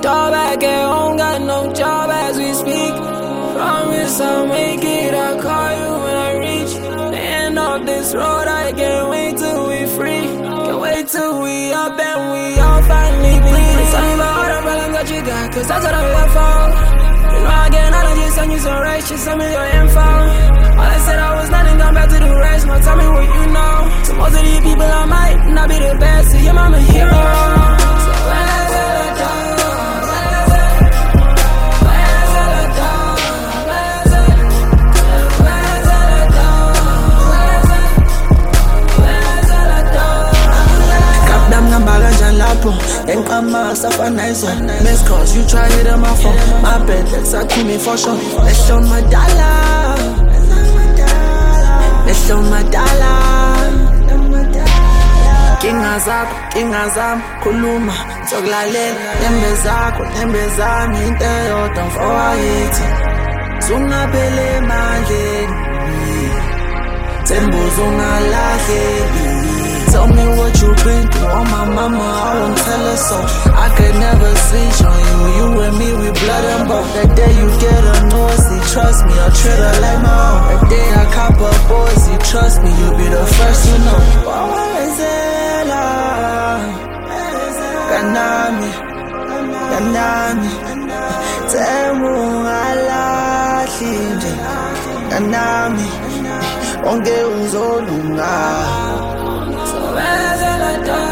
job back at home, got no job as we speak. Promise I'll make it, I'll call you when I reach the end of this road. I can't wait till we free. Can't wait till we up and we all finally bleed. Tell me about all the problems that you got, cause that's what I'm here for. You know I get out of just send you some rights, just send me your info. All I said I was nothing, gone back to the rest. Now tell me what you know. To most of these people I might not be the best. See, your mama a hero. So Enkama safanizer Miss calls, you try it on my phone. My bed, let's call me for sure. Let's show my dollar. Let's show my dollar. Kinga zam, kuluma, tokulalela. Nembe zakho, nembe zami, into eyodwa mfowethu. Sungaphele emandleni, Tembuza ungalahleki. Tell me what you been through, oh my mama, I won't tell her so. I could never switch on you, you and me, we blood and bone. That day you get a noisy, trust me, I'll treat her like my own. That day I cop a boysy, trust me, you'll be the first to know. Kanami, Temu alahli nje. Kanami, onge uzolunga. where's the